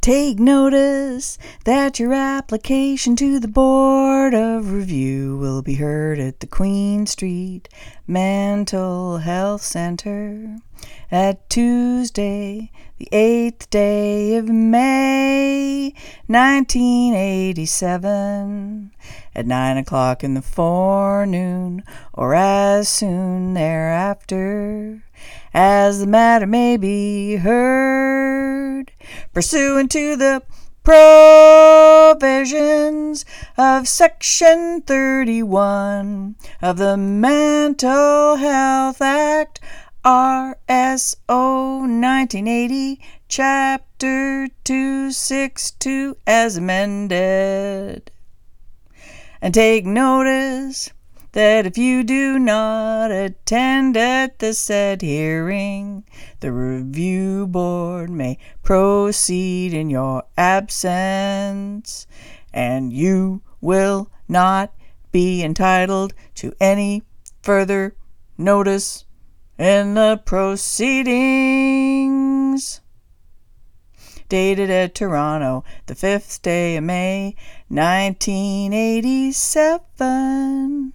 Take notice that your application to the Board of Review will be heard at the Queen Street Mental Health Center at Tuesday, the 8th day of May, 1987, at 9 o'clock in the forenoon or as soon thereafter as the matter may be heard, pursuant to the provisions of Section 31 of the Mental Health Act, RSO 1980, Chapter 262, as amended. And take notice that if you do not attend at the said hearing, the review board may proceed in your absence, and you will not be entitled to any further notice in the proceedings. Dated at Toronto, the 5th day of May, 1987.